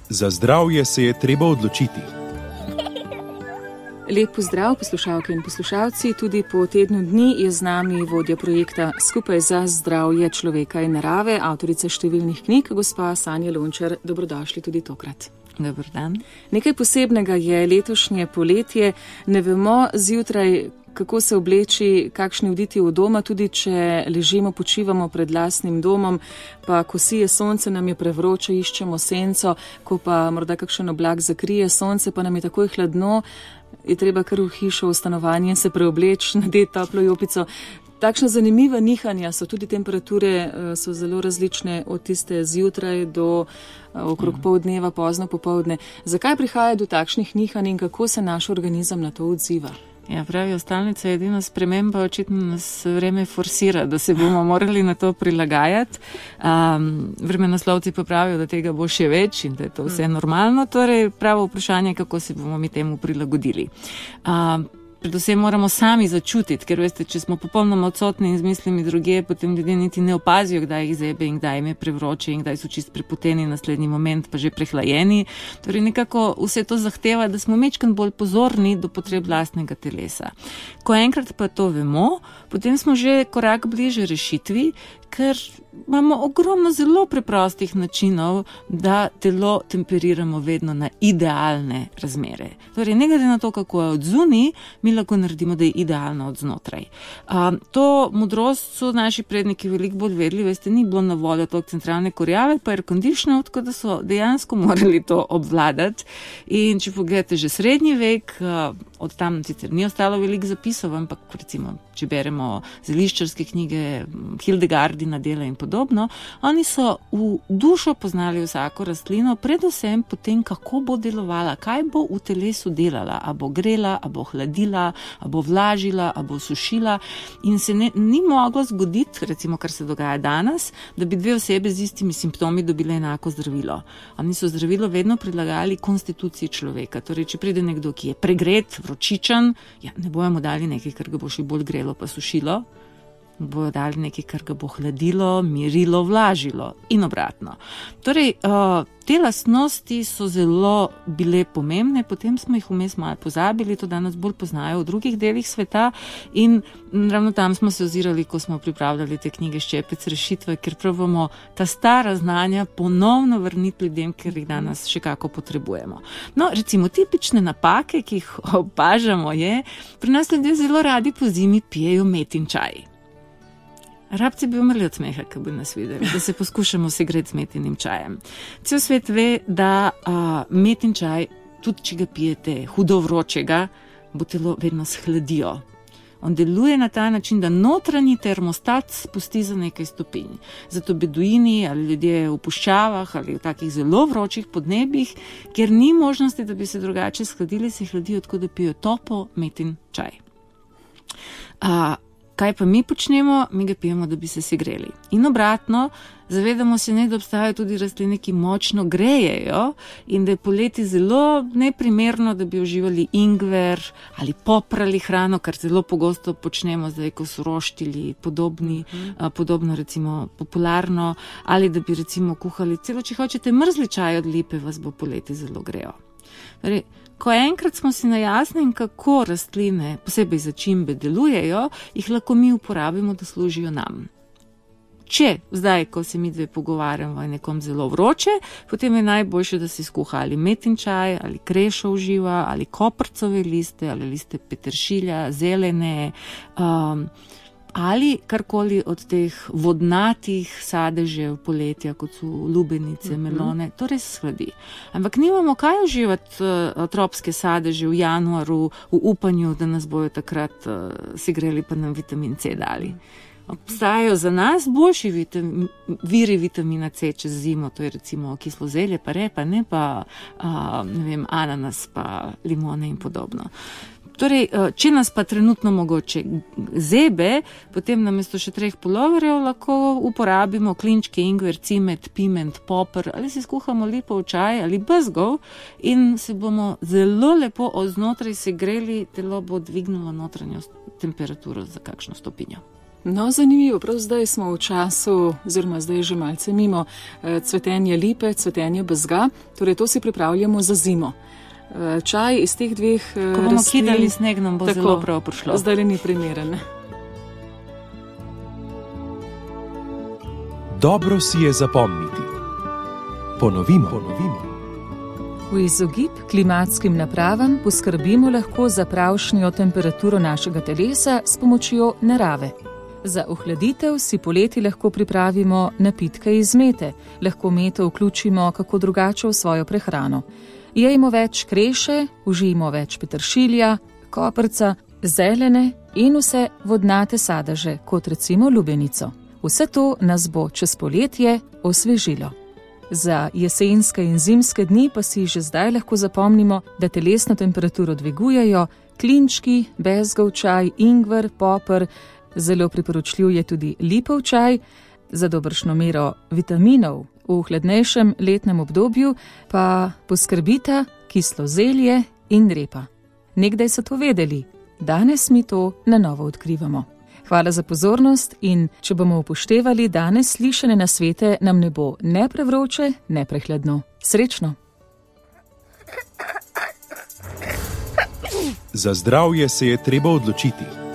Za zdravje se je treba odločiti. Lep pozdrav, poslušalke in poslušalci. Tudi po tednu dni je z nami vodja projekta Skupaj za zdravje človeka in narave, avtorica številnih knjig, gospa Sanja Lončar. Dobrodošli tudi tokrat. Dober dan. Nekaj posebnega je letošnje poletje. Ne vemo zjutraj, kako se obleči, kakšni vditi v doma, tudi če ležimo, počivamo pred lastnim domom, pa ko sije sonce, nam je prevroče, iščemo senco, ko pa morda kakšen oblak zakrije sonce, pa nam je takoj hladno, je treba kar v hišo, v stanovanje se preobleči, nadeti toplo jopico. Takšna zanimiva nihanja so, tudi temperature so zelo različne, od tiste zjutraj do okrog pol dneva, pozno popoldne. Zakaj prihaja do takšnih nihanj in kako se naš organizem na to odziva? Ja, pravijo, stalnica je edina sprememba, očitno nas vreme forsira, da se bomo morali na to prilagajati. Vremenoslovci pa pravijo, da tega bo še več in da je to vse normalno, torej pravo vprašanje, kako se bomo mi temu prilagodili. Predvsem moramo sami začutiti, ker veste, če smo popolnoma odsotni in z mislimi drugje, potem ljudje niti ne opazijo, kdaj jih zebe in kdaj jim je prevroče in kdaj so čist prepoteni, naslednji moment pa že prehlajeni. Torej nekako vse to zahteva, da smo majčkeno bolj pozorni do potreb lastnega telesa. Ko enkrat pa to vemo, potem smo že korak bliže rešitvi, ker imamo ogromno zelo preprostih načinov, da telo temperiramo vedno na idealne razmere. Torej, ne glede na to, kako je od zunaj, mi lahko naredimo, da je idealno od znotraj. To modrost so naši predniki veliko bolj vedeli, veste, ni bilo na voljo toliko centralne kurjave, pa air conditioner, tako da so dejansko morali to obvladati. In če pogledate že srednji vek, od tam sicer ni ostalo veliko zapisov, ampak recimo, če beremo zeliščarske knjige, Hildegardina dela in podobno, oni so v dušo poznali vsako rastlino, predvsem potem, kako bo delovala, kaj bo v telesu delala, a bo grela, a bo hladila, a bo vlažila, a bo sušila, in se ni moglo zgoditi, recimo, kar se dogaja danes, da bi dve osebe z istimi simptomi dobile enako zdravilo. Oni so zdravilo vedno prilagajali konstituciji človeka. Torej, če pride nekdo, ki je pregret, vročičen, ne bojo mu dali nekaj, kar ga bo še bolj grelo pa sušilo, bojo dali nekaj, kar ga bo hladilo, mirilo, vlažilo in obratno. Torej, te lastnosti so zelo bile pomembne, potem smo jih vmes malo pozabili, to danes bolj poznajo v drugih delih sveta in ravno tam smo se ozirali, ko smo pripravljali te knjige Ščepec rešitve, ker probamo ta stara znanja ponovno vrniti ljudem, ker jih danes še kako potrebujemo. No, recimo, tipične napake, ki jih opažamo, je, pri nas ljudje zelo radi po zimi pijejo metin čaj. Rabci bi umrli od smeha, ko bi nas videli, da se poskušamo segreti z metinim čajem. Cel svet ve, da metin čaj, tudi če ga pijete hudo vročega, bo telo vedno shladijo. On deluje na ta način, da notranji termostat spusti za nekaj stopinj. Zato beduini ali ljudje v puščavah ali v takih zelo vročih podnebjih, kjer ni možnosti, da bi se drugače shladili, se hladijo tako, da pijo topo metin čaj. Kaj pa mi počnemo? Mi ga pijemo, da bi se segreli. In obratno, zavedamo se, da obstajajo tudi rastline, ki močno grejejo in da je poleti zelo neprimerno, da bi uživali ingver ali poprali hrano, kar zelo pogosto počnemo zdaj, ko so roštili podobno recimo popularno, ali da bi recimo kuhali celo, če hočete mrzli čaj od lipe, vas bo poleti zelo grejo. Torej, ko enkrat smo si na jasnem, kako rastline, posebej začimbe, delujejo, jih lahko mi uporabimo, da služijo nam. Če zdaj, ko se mi dve pogovarjamo, je nekom zelo vroče, potem je najboljše, da si skuha ali metin čaj, ali krešo uživa, ali koprcove liste, ali liste peteršilja, zelene, ali karkoli od teh vodnatih sadežev poletja, kot so lubenice, melone, to res shladi. Ampak nimamo kaj uživati tropske sadeže v januaru v upanju, da nas bojo takrat segreli pa nam vitamin C dali. Obstajajo za nas boljši viri vitamina C čez zimo, to je recimo kislo zelje, pa repa, ne pa ananas, pa limone in podobno. Torej, če nas pa trenutno mogoče zebe, potem namesto še 3 puloverjev lahko uporabimo klinčke, ingver, cimet, piment, poper ali si skuhamo lipov čaj ali bezgov in se bomo zelo lepo odznotraj segreli, telo bo dvignilo notranjo temperaturo za kakšno stopinjo. No, zanimivo, prav zdaj smo v času, oziroma zdaj že malce mimo, cvetenje lipe, cvetenje bezga, torej to si pripravljamo za zimo. Čaj iz teh dveh rastlin... Ko bomo kidali sneg, nam bo zelo prav prišlo. Zdaj ni primeren. Dobro si je zapomniti. Ponovimo. V izogib klimatskim napravam poskrbimo lahko za pravšnjo temperaturo našega telesa s pomočjo narave. Za ohladitev si poleti lahko pripravimo napitke iz mete, lahko meto vključimo kako drugače v svojo prehrano. Jejmo več kreše, užijmo več peteršilja, koprca, zelene in vse vodnate sadeže, kot recimo lubenico. Vse to nas bo čez poletje osvežilo. Za jesenske in zimske dni pa si že zdaj lahko zapomnimo, da telesno temperaturo dvigujejo klinčki, bezgov čaj, ingver, poper, zelo priporočljiv je tudi lipov čaj, za dobršno mero vitaminov v hladnejšem letnem obdobju pa poskrbita kislo zelje in repa. Nekdaj so to vedeli, danes mi to na novo odkrivamo. Hvala za pozornost in če bomo upoštevali danes slišane nasvete, nam ne bo ne prevroče, ne prehladno. Srečno! Za zdravje se je treba odločiti.